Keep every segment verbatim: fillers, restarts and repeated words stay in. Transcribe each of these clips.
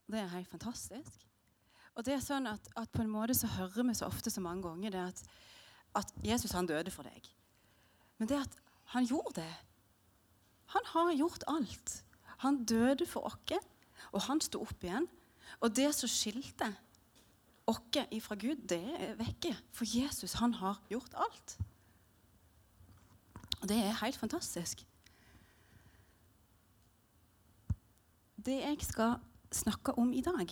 Det er helt fantastisk. Og det er sånn at, at på en måte så hører vi så ofte så mange ganger det at, at Jesus han døde for deg. Men det at han gjorde det. Han har gjort alt. Han døde for oss, og han stod opp igjen. Og det som skilte oss ifra Gud, det er vekke. For Jesus, han har gjort alt. Og det er helt fantastisk. Det jeg skal snakke om i dag,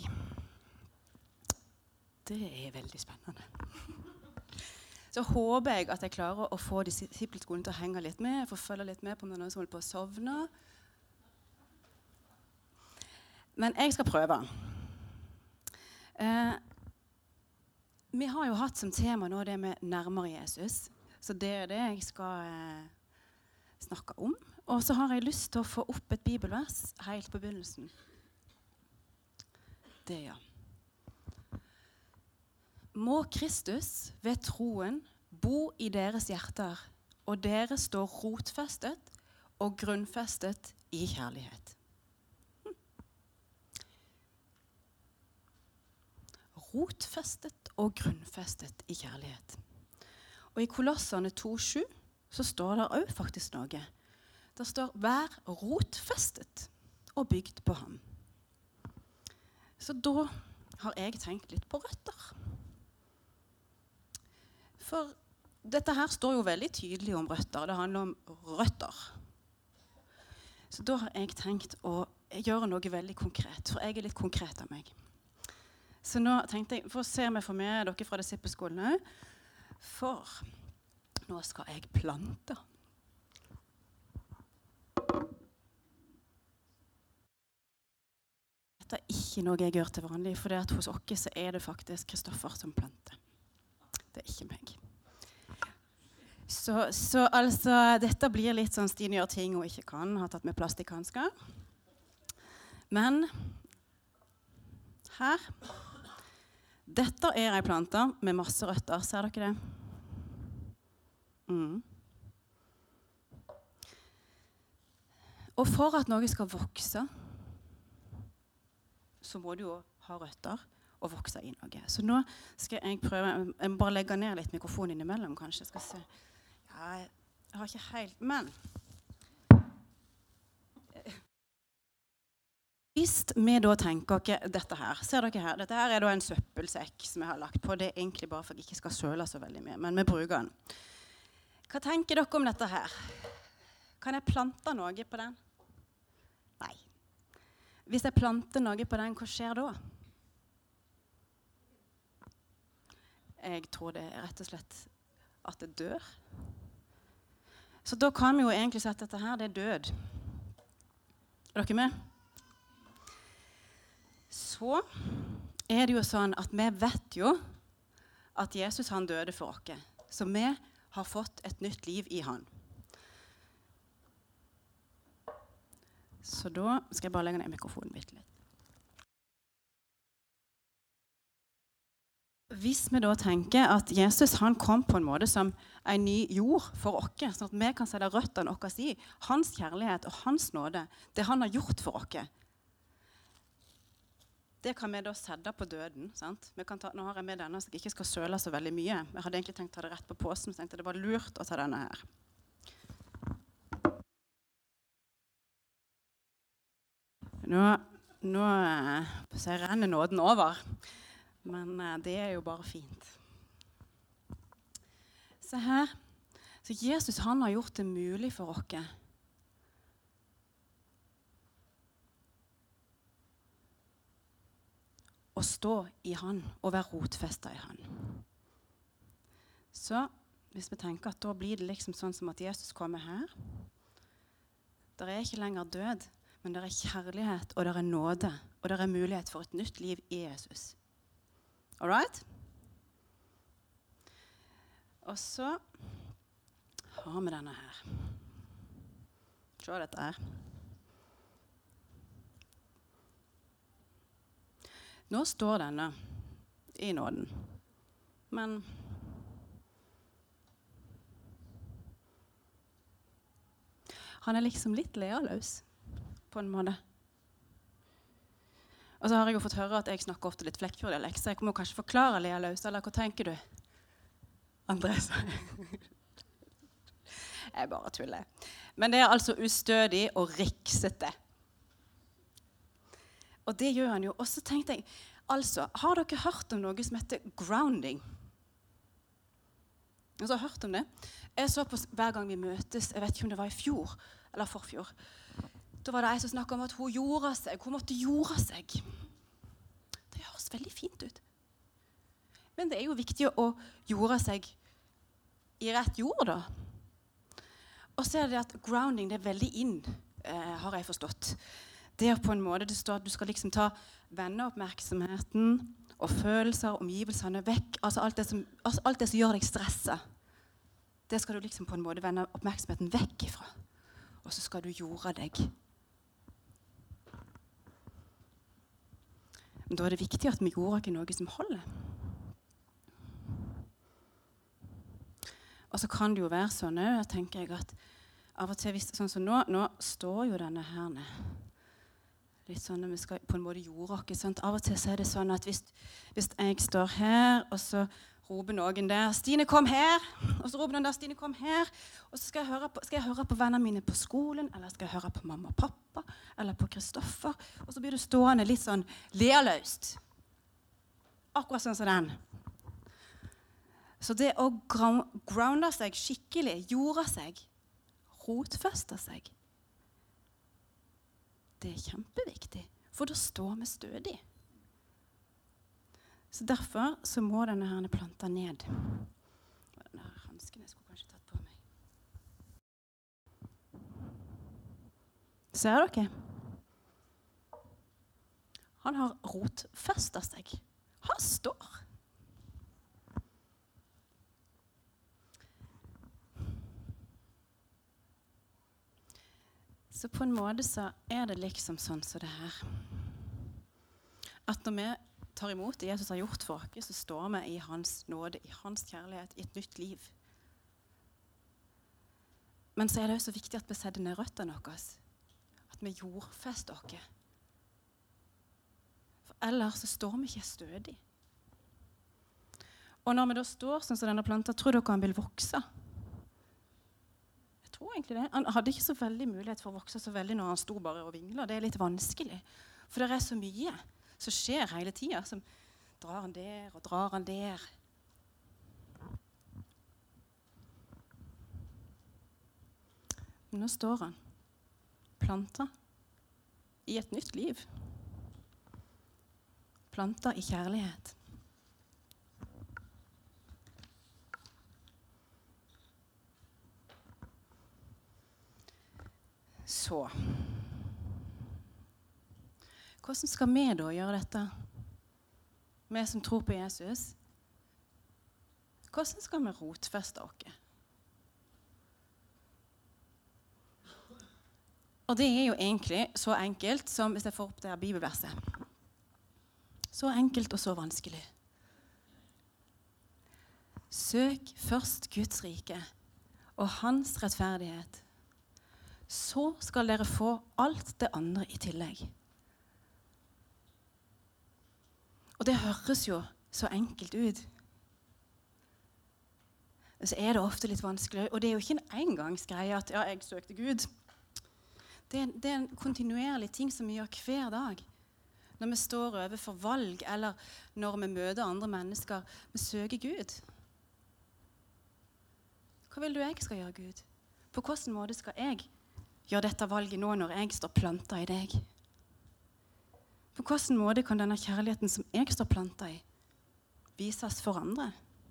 det er veldig spennende. Så håper jeg at jeg klarer å få disippelskolen til å henge litt med. Jeg får følge litt med på om det er noen som holder på å sovne. Men jeg skal prøve. Eh, vi har jo hatt som tema nå det med nærmere Jesus. Så det er det jeg skal eh, snakke om. Og så har jeg lyst til å få opp et bibelvers helt på begynnelsen. Det, ja. Må Kristus ved troen bo i deres hjerter, og dere står rotfestet og grunnfestet i kjærlighet. Hm. Rotfestet og grunnfestet i kjærlighet. Og i Kolosserne to sju så står det også faktisk noe. Det står vær rotfestet og bygd på ham. Så da har jeg tenkt litt på røtter. For dette her står jo veldig tydelig om røtter. Det handler om røtter. Så da har jeg tenkt å gjøre noe veldig konkret, for jeg er litt konkret av meg. Så nå tenkte jeg, for å se om jeg får med dere fra disippelskolen også, for nå skal jeg plante. Dette er ikke noe jeg gjør til vanlig, for det at hos oss så er det faktisk Kristoffer som planter. Det er ikke meg. Så, så altså, dette blir litt sånn Stine gjør ting hun ikke kan, har tatt med plastikhansker. Men her, dette er en plante med masse røtter, ser dere det? Mm. Og for at noe skal vokse, så må du jo ha røtter og vokse i noe. Så nå skal jeg prøve, jeg må bare legge ned litt mikrofonen innimellom, kanskje. Jeg skal se. Ja, jeg har ikke helt, men hvis vi da tenker okay, dette her, ser dere her, dette her er da en søppelsekk som jeg har lagt på. Det er egentlig bare for at jeg ikke skal søle så veldig mye, men vi bruker den. Hva tenker dere om dette her? Kan jeg plante noe på den? Nei. Hvis jeg planter noe på den, hva skjer da? Jeg tror det er rett og slett at det dør. Så da kan vi jo egentlig si at dette her, det er død. Er dere med? Så er det jo sånn at vi vet jo at Jesus han døde for oss. Så vi har fått et nytt liv i han. Så da skal jeg bare legge ned mikrofonen litt. Hvis vi da tenker at Jesus han kom på en måte som en ny jord for oss, sånn at vi kan sette røttene våre i hans kjærlighet og hans nåde, det han har gjort for oss, det kan vi da sette på døden. Sant? Vi kan ta, nå har jeg med denne så jeg ikke skal søle så veldig mye. Jeg hadde egentlig tenkt å ta det rett på posen, men jeg tenkte det var lurt å ta denne her. Nå, nå så jeg renner nåden over. Men uh, det er jo bare fint. Se her. Så Jesus han har gjort det mulig for oss. Å stå i han og være rotfestet i han. Så hvis vi tenker at da blir det liksom sånn som at Jesus kommer her. Det er ikke lenger død, men det er kjærlighet og det er nåde. Og det er mulighet for et nytt liv i Jesus. All right? Og så har vi denne her. Se dette her. Nå står denne i nåden. Men han er liksom litt lealøs på en måte. Og så har jeg jo fått høre at jeg snakker ofte litt Flekkefjord-dialekt, så jeg må kanskje forklare Lea Løs, eller hva tenker du? Andres? Jeg bare tuller. Men det er altså ustødig og riksete. Og det gjør han jo. Og så tenkte jeg, altså, har dere hørt om noe som heter grounding? Og så har jeg hørt om det. Jeg så på hver gang vi møtes, jeg vet ikke om det var i fjor, eller forfjor. Da var det en som snakket om at hun gjorde seg, hun måtte gjorde seg. Det høres veldig fint ut. Men det er jo viktig å gjorde seg i rett jord da. Og så er det at grounding, det er veldig inn, eh, har jeg forstått. Det er på en måte, det står at du skal liksom ta venneoppmerksomheten og følelser, omgivelsene vekk. Altså alt det som, altså alt det som gjør deg stresset. Det skal du liksom på en måte vende oppmerksomheten vekk ifra. Og så skal du gjøre deg. Men da er det viktig at vi gjorde ikke noe som holder. Og så kan det jo være sånn, jeg tenker jeg at av og til, hvis, sånn som nå, nå står jo denne her litt sånn at vi skal på en måte jorde oss, sant? Av og til så er det sånn at hvis, hvis jeg står her, og så roper noen der, Stine kom her, og så roper noen der, Stine kom her, og så skal jeg høre på, skal jeg høre på vennene mine på skolen, eller skal jeg høre på mamma og pappa, eller på Kristoffer, og så blir du stående litt sånn lealøst. Akkurat sånn som den. Så det å grounde seg skikkelig, jorde seg, rotfeste seg, det er kjempeviktig, for da står vi stødig. Så derfor så må denne her planta ned. Denne hansken jeg skulle kanskje tatt på meg. Ser dere? Han har rotfestet seg. Han står. Så på en måte så er det liksom sånn som det her. At når vi tar imot det Jesus har gjort for oss, så står vi i hans nåde, i hans kjærlighet, i et nytt liv. Men så er det også viktig at vi setter ned røttene våre. At vi jordfester oss. For ellers så står vi ikke stødig. Og når vi da står sånn som denne planta, tror dere han vil vokse? Jeg tror egentlig det. Han hadde ikke så veldig mulighet for å vokse så veldig når han sto bare og vinglet. Det er litt vanskelig. For det er så mye som skjer hele tiden. Som drar han der og drar han der. Men nå står han planta i et nytt liv. Planta i kjærlighet. Så, hvordan skal vi da gjøre dette? Vi som tror på Jesus. Hvordan skal vi rotfeste oss? Og det er jo egentlig så enkelt som hvis jeg får opp det her bibelverset. Så enkelt og så vanskelig. Søk først Guds rike og hans rettferdighet. Så skal dere få alt det andre i tillegg. Og det høres jo så enkelt ut. Så er det ofte litt vanskelig, og det er jo ikke en engangsgreie at ja, jeg søkte Gud. Det er, det er en kontinuerlig ting som vi gjør hver dag. Når vi står overfor valg, eller når vi møter andre mennesker, vi søker Gud. Hva vil du jeg skal gjøre, Gud? På hvilken måte skal jeg gjør dette valget nå når jeg står planta i deg? På hvilken måte kan denne kjærligheten som jeg står planta i, vises for andre?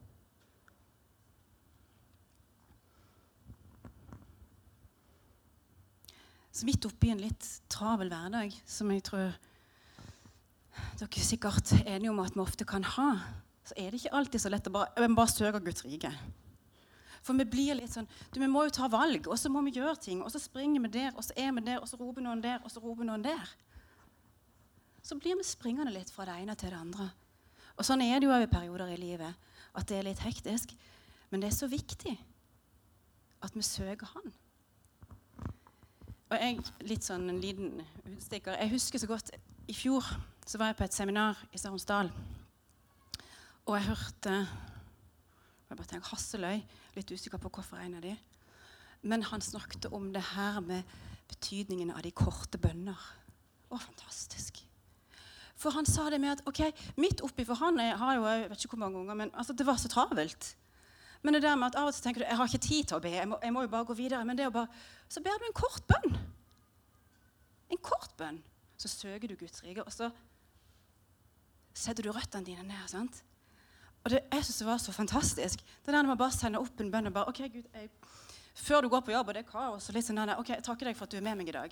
Så midt oppi en litt travel hverdag, som jeg tror dere er sikkert enige om at vi ofte kan ha, så er det ikke alltid så lett å bare, bare søke Guds rike. For vi blir litt sånn, du, vi må jo ta valg, og så må vi gjøre ting, og så springer vi der, og så er vi der, og så roper noen der, og så roper noen der. Så blir vi springende litt fra det ene til det andre. Og sånn er det jo i perioder i livet, at det er litt hektisk. Men det er så viktig at vi søker han. Og jeg, litt sånn en liten utstikker, jeg husker så godt, i fjor så var jeg på et seminar i Saronsdal, og jeg hørte, jeg bare tenker Hasseløy, litt usikker på hvorfor en av de, men han snakket om det her med betydningen av de korte bønner. Å, fantastisk. For han sa det med at, ok, midt oppi, for han er, har jo, jeg vet ikke hvor mange unger, men altså, det var så travelt. Men det der med at av og til tenker du, jeg har ikke tid til å be, jeg må, jeg må jo bare gå videre, men det er jo bare, så ber du en kort bønn. En kort bønn. Så søker du Guds rike, og så setter du røttene dine ned, sant? Og det, jeg synes det var så fantastisk. Det der når man bare sender opp en bønn og bare, ok Gud, jeg, før du går på jobb, og det er kaos, og litt sånn der, ok, jeg takker deg for at du er med meg i dag.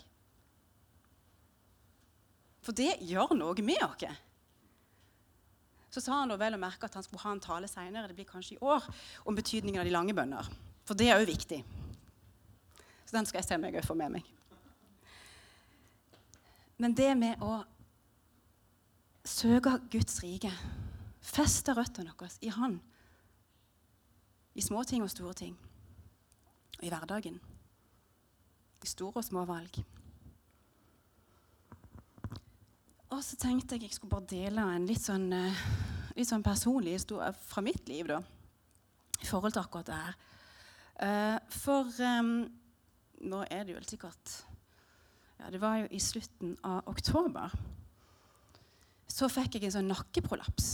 For det gjør noe med oss. Så sa han da vel å merke at han skulle ha en tale senere, det blir kanskje i år, om betydningen av de lange bønner. For det er jo viktig. Så den skal jeg se meg og få med meg. Men det med å søke Guds rike, feste røttene deres i Han, i små ting og store ting, og i hverdagen, i store og små valg. Og så tenkte jeg jeg skulle bare dele en litt sånn, litt sånn personlig historie fra mitt liv da, i forhold til akkurat det her. For um, nå er det jo sikkert, ja, det var jo i slutten av oktober, så fikk jeg en sånn nakkeprolaps.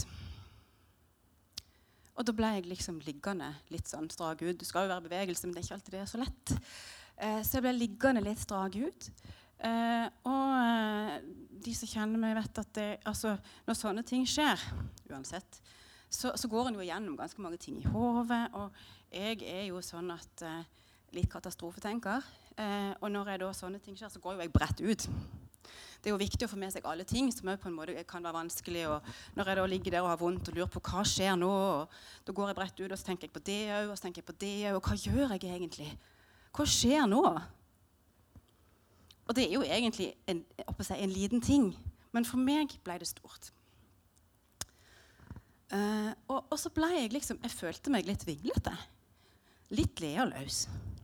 Og da ble jeg liksom liggende litt sånn strak ut. Det skal jo være bevegelse, men det er ikke alltid det er så lett. Eh, så jeg ble liggende litt strak ut. Eh, og eh, de som kjenner meg vet at det, altså, når sånne ting skjer, uansett, så, så går en jo gjennom ganske mange ting i hodet, og jeg er jo sånn at eh, litt katastrofetenker, eh, og når jeg da sånne ting skjer, så går jo jeg bredt ut. Det er jo viktig å få med seg alle ting som på en måte kan være vanskelig, og når jeg da ligger der og har vondt og lurer på hva skjer nå, og da går jeg bredt ut, og så tenker jeg på det og så tenker jeg på det og hva gjør jeg egentlig? Hva skjer nå? Og det er jo egentlig en, si, en liten ting, men for meg ble det stort. Uh, og, og så ble jeg liksom, jeg følte meg litt vinglete, litt lealøs.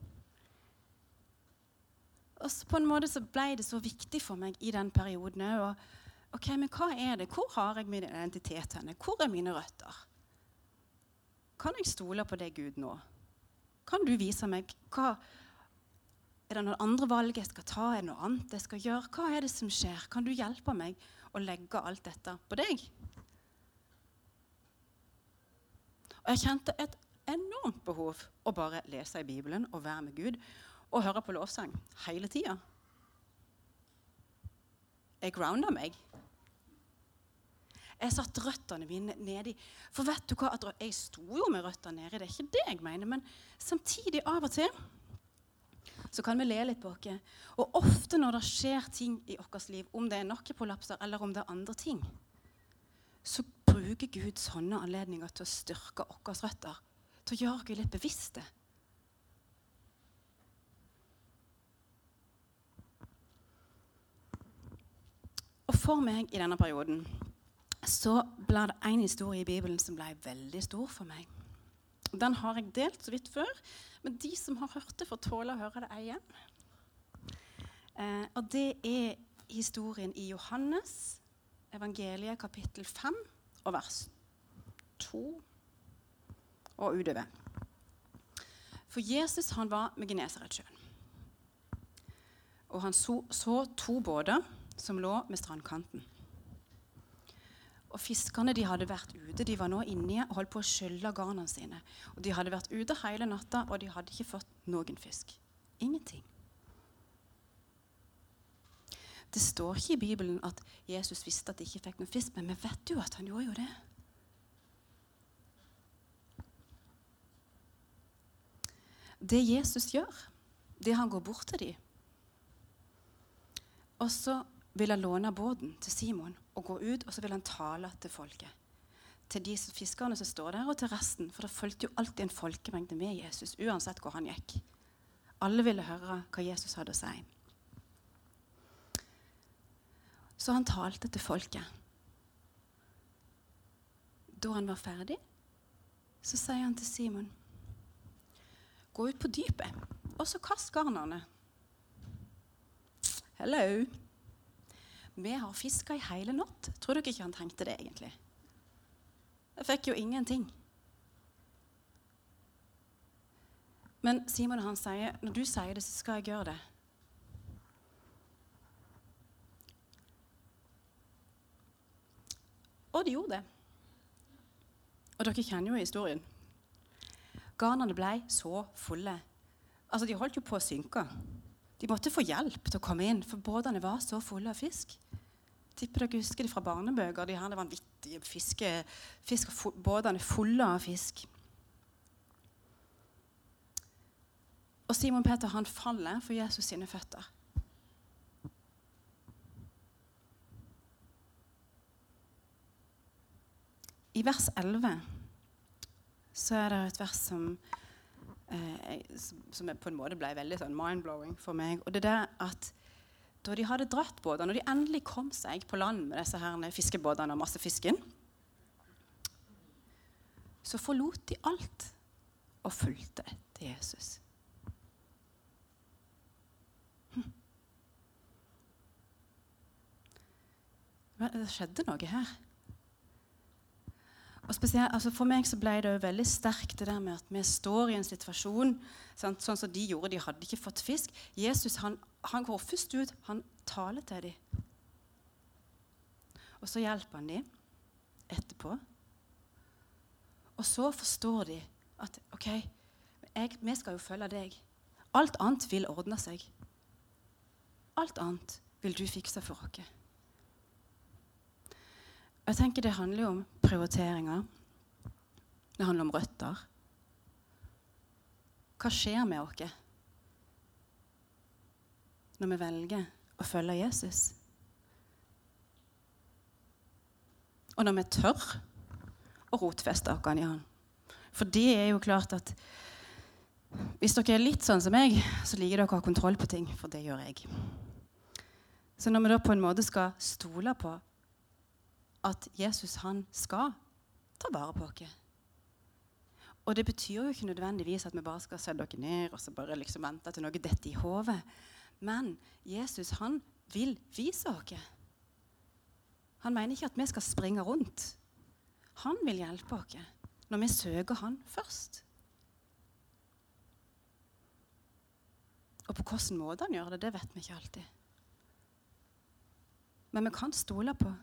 Og så på en måte så ble det så viktig for meg i den perioden. Og, ok, men hva er det? Hvor har jeg min identitet henne? Hvor er mine røtter? Kan jeg stole på det Gud nå? Kan du vise meg hva? Er det noen andre valg jeg skal ta? Er det noe annet jeg skal gjøre? Hva er det som skjer? Kan du hjelpe meg å legge alt dette på deg? Og jeg kjente et enormt behov å bare lese i Bibelen og være med Gud og høre på lovsang hele tiden. Jeg grounda meg. Jeg satt røttene mine nede i, for vet du hva, at jeg sto jo med røttene nede, det er ikke det jeg mener, men samtidig av og til, så kan vi le litt på oss. Og ofte når det skjer ting i vårt liv, om det er nakkeprolapser eller om det er andre ting, så bruker Gud sånne anledninger til å styrke våre røtter, til å gjøre oss litt bevisste. Og for meg i denne perioden, så ble det en historie i Bibelen som ble veldig stor for meg. Den har jeg delt så vidt før, men de som har hørt det får tåle å høre det igjen. Eh, og det er historien i Johannes, evangeliet kapittel fem, og vers to og utover. For Jesus han var med Genesaretsjøen. Og han så, så to båter som lå med strandkanten. Og fiskerne de hadde vært ute, de var nå inne og holdt på å skylle garnene sine. Og de hadde vært ute hele natta, og de hadde ikke fått noen fisk. Ingenting. Det står ikke i Bibelen at Jesus visste at de ikke fikk noen fisk, men vi vet jo at han gjorde jo det. Det Jesus gjør, det han går bort til dem. Og så vil han låne båten til Simon og gå ut, og så vil han tale til folket. Til de fiskerne som står der, og til resten. For det følte jo alltid en folkemengde med Jesus, uansett hvor han gikk. Alle ville høre hva Jesus hadde å si. Så han talte til folket. Da han var ferdig, så sier han til Simon, gå ut på dypet, og så kast garnene. Hello. vi har fisket i hele natt. Tror dere ikke han tenkte det egentlig? Jeg fikk jo ingenting. Men Simon han sier, når du sier det, så skal jeg gjøre det. Og de gjorde det. Og dere kjenner jo historien. Garnene ble så fulle. Altså, de holdt jo på å synke. De måtte få hjelp til å komme inn, for båtene var så fulle av fisk. Tipper dere husker det fra barnebøker, de her vanvittige fiske, fisk, båtene fulle av fisk. Og Simon Peter han faller for Jesus sine føtter. I vers elleve så er det et vers som, eh, som på en måte ble veldig sånn mind-blowing for meg. Og det er det at da de hadde dratt båtene, når de endelig kom seg på land med disse her fiskebåtene og masse fisken, så forlot de alt og fulgte til Jesus. Hm. Det skjedde noe her. Og spesielt, altså for meg så ble det jo veldig sterkt det der med at vi står i en situasjon, sant, sånn som de gjorde, de hadde ikke fått fisk. Jesus, han, han går først ut, han taler til dem. Og så hjelper han dem etterpå. Og så forstår de at, ok, jeg, vi skal jo følge deg. Alt annet vil ordne seg. Alt annet vil du fikse for oss. Jeg tenker det handler jo om prioriteringer. Det handler om røtter. Hva skjer med oss når vi velger å følge Jesus? Og når vi tør å rotfeste oss i han. For det er jo klart at hvis dere er litt sånn som meg, så liker dere å ha kontroll på ting, for det gjør jeg. Så når vi da på en måte skal stole på at Jesus han skal ta vare på oss. Og det betyr jo ikke nødvendigvis at vi bare skal sette dere ned og så bare liksom vente til noe dette i hodet. Men Jesus han vil vise oss. Han mener ikke at vi skal springe rundt. Han vil hjelpe oss når vi søker han først. Og på hvilken måte han gjør det, det vet vi ikke alltid. Men vi kan stole på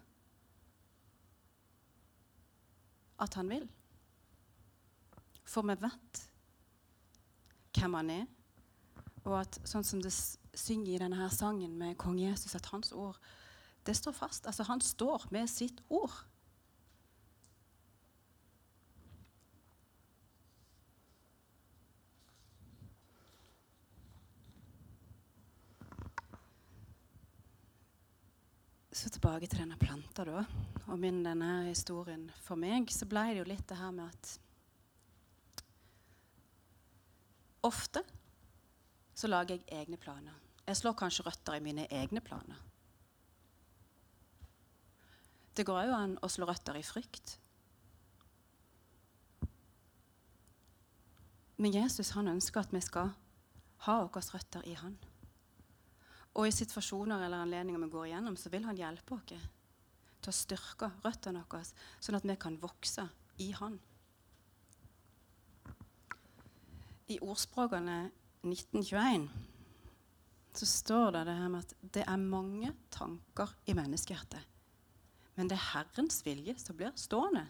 at han vil. For vi vet hvem han er, og at sånn som det synger i denne her sangen med kong Jesus, at hans ord, det står fast. Altså han står med sitt ord. Så tilbake til denne planta da, og min denne historien for meg, så ble det jo litt det her med at ofte så lager jeg egne planer. Jeg slår kanskje røtter i mine egne planer. Det går jo an å slå røtter i frykt. Men Jesus han ønsker at vi skal ha våre røtter i han. Og i situasjoner eller anledninger vi går igjennom, så vil han hjelpe oss til å styrke røttene våre, sånn at vi kan vokse i han. I ordspråkene nitten tjueen så står det det her med at det er mange tanker i menneskehjertet, men det er Herrens vilje som blir stående.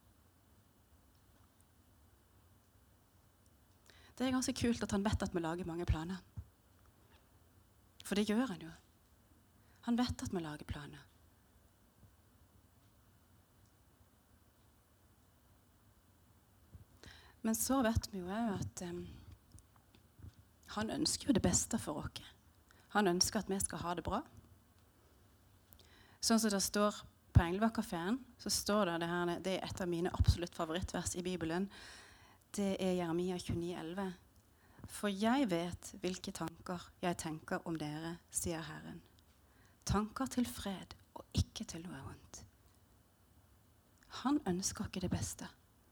Det er ganske kult at han vet at vi lager mange planer. For det gjør han jo. Han vet at vi lager planer. Men så vet vi jo at um, han ønsker jo det beste for oss. Han ønsker at vi skal ha det bra. Sånn som det står på Englevaktkaféen, så står det det her, det er et av mine absolutt favorittvers i Bibelen. Det er Jeremia tjueni elleve. For jeg vet hvilke tanker jeg tenker om dere, sier Herren. Tanker til fred og ikke til noe vondt. Han ønsker ikke det beste.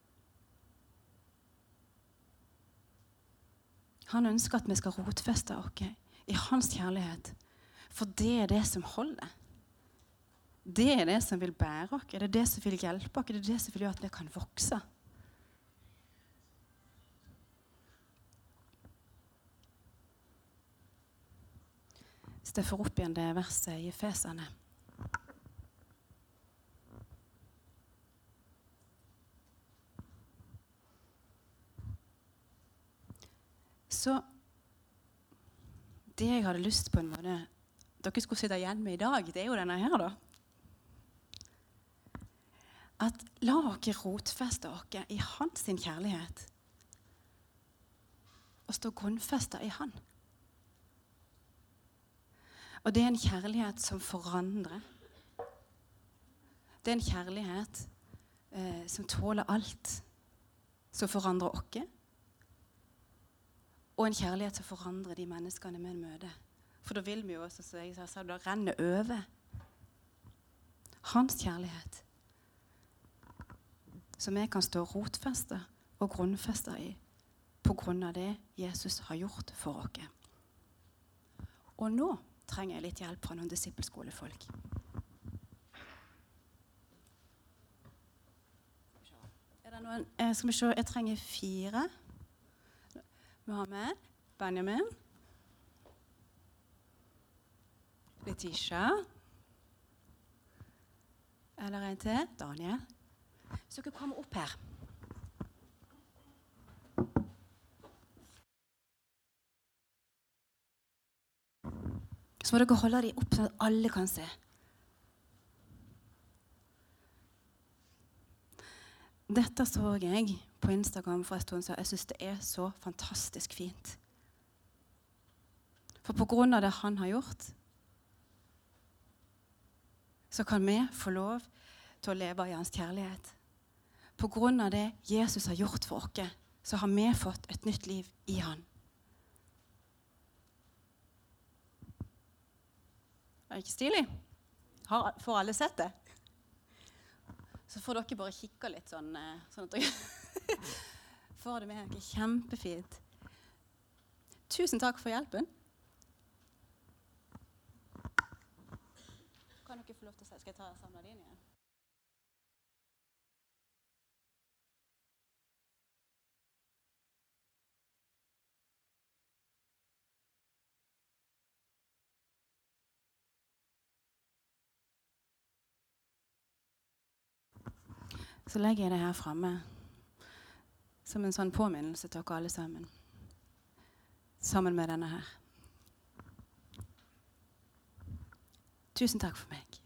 Han ønsker at vi skal rotfeste oss i hans kjærlighet. For det er det som holder. det er det som vil bære oss? Er det det som vil hjelpe oss? Er det det som vil gjøre at vi kan vokse? Hvis jeg får opp igjen det verset i Efeserne. Så det jeg hadde lyst på en måte, dere skulle sitte igjen med i dag, det er jo denne her da. At la dere rotfeste dere i hans sin kjærlighet. Og stå grunnfestet i han. Og det er en kjærlighet som forandrer. Det er en kjærlighet eh, som tåler alt. Som forandrer oss. Og en kjærlighet som forandrer de menneskene vi møter. For da vil vi jo også, som jeg sa, da renner over. Hans kjærlighet. Som vi kan stå rotfestet og grunnfestet i. På grunn av det Jesus har gjort for oss. Og nå trenger jeg litt hjelp fra noen disippelskolefolk. Er det noen, eh, skal vi se, jeg trenger fire. Mohammed, Benjamin, Letitia, eller en til, Daniel. Så dere kommer opp her. Så må dere holde dem opp sånn at alle kan se. Dette så jeg på Instagram for en stund, så jeg synes det er så fantastisk fint. For på grunn av det han har gjort, så kan vi få lov til å leve i hans kjærlighet. På grunn av det Jesus har gjort for oss, så har vi fått et nytt liv i han. Er det ikke stilig? Har, får alle sett det? Så får dere bare kikke litt sånn, sånn at dere får det med dere. Kjempefint. Tusen takk for hjelpen. Kan dere få lov til å si, skal jeg ta samle din igjen? Så legger jeg det her fremme som en sånn påminnelse til dere alle sammen. Sammen med denne her. Tusen takk for meg.